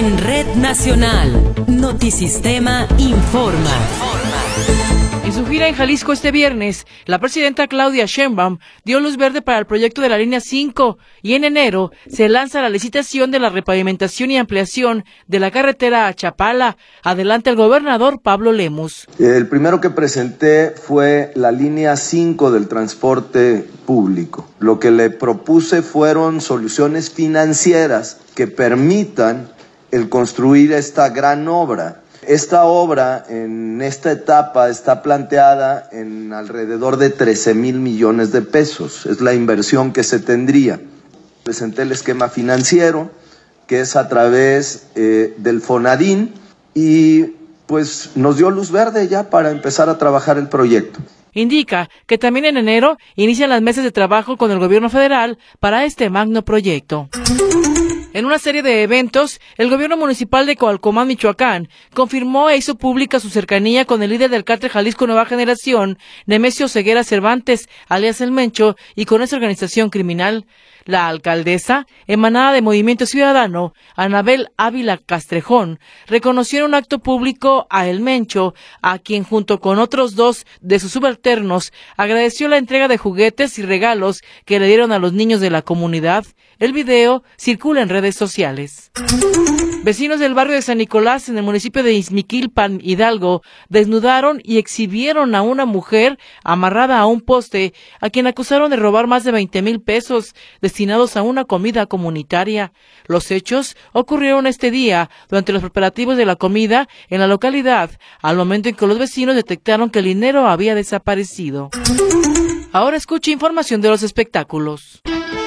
En Red Nacional, Notisistema informa. En su gira en Jalisco este viernes, la presidenta Claudia Sheinbaum dio luz verde para el proyecto de la línea 5 y en enero se lanza la licitación de la repavimentación y ampliación de la carretera a Chapala. Adelante el gobernador Pablo Lemus. El primero que presenté fue la línea 5 del transporte público. Lo que le propuse fueron soluciones financieras que permitan el construir esta gran obra. Esta obra en esta etapa está planteada en alrededor de 13,000 millones de pesos. Es la inversión que se tendría. Presenté el esquema financiero, que es a través del Fonadín, y pues nos dio luz verde ya para empezar a trabajar el proyecto. Indica que también en enero inician las mesas de trabajo con el gobierno federal para este magno proyecto. En una serie de eventos, el gobierno municipal de Coalcomán, Michoacán, confirmó e hizo pública su cercanía con el líder del cártel Jalisco Nueva Generación, Nemesio Ceguera Cervantes, alias El Mencho, y con esa organización criminal. La alcaldesa, emanada de Movimiento Ciudadano, Anabel Ávila Castrejón, reconoció en un acto público a El Mencho, a quien junto con otros 2 de sus subalternos agradeció la entrega de juguetes y regalos que le dieron a los niños de la comunidad. El video circula en redes sociales. Vecinos del barrio de San Nicolás, en el municipio de Izmiquilpan, Hidalgo, desnudaron y exhibieron a una mujer amarrada a un poste, a quien acusaron de robar más de 20,000 pesos destinados a una comida comunitaria. Los hechos ocurrieron este día durante los preparativos de la comida en la localidad, al momento en que los vecinos detectaron que el dinero había desaparecido. Ahora escuche información de los espectáculos.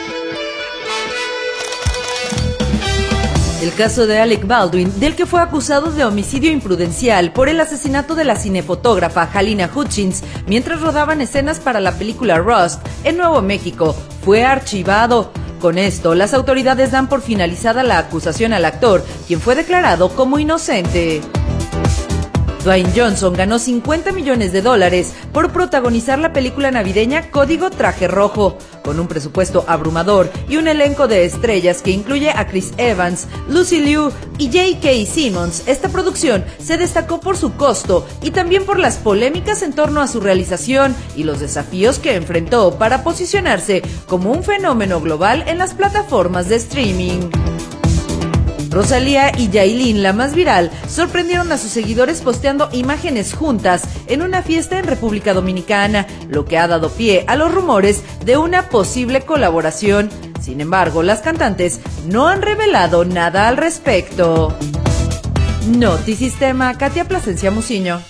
El caso de Alec Baldwin, del que fue acusado de homicidio imprudencial por el asesinato de la cinefotógrafa Halyna Hutchins mientras rodaban escenas para la película Rust en Nuevo México, fue archivado. Con esto, las autoridades dan por finalizada la acusación al actor, quien fue declarado como inocente. Dwayne Johnson ganó $50 millones por protagonizar la película navideña Código Traje Rojo. Con un presupuesto abrumador y un elenco de estrellas que incluye a Chris Evans, Lucy Liu y J.K. Simmons, esta producción se destacó por su costo y también por las polémicas en torno a su realización y los desafíos que enfrentó para posicionarse como un fenómeno global en las plataformas de streaming. Rosalía y Yailin, la más viral, sorprendieron a sus seguidores posteando imágenes juntas en una fiesta en República Dominicana, lo que ha dado pie a los rumores de una posible colaboración. Sin embargo, las cantantes no han revelado nada al respecto. Notisistema, Katia Plasencia Muciño.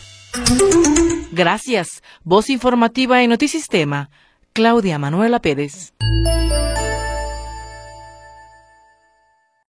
Gracias. Voz informativa en Notisistema, Claudia Manuela Pérez.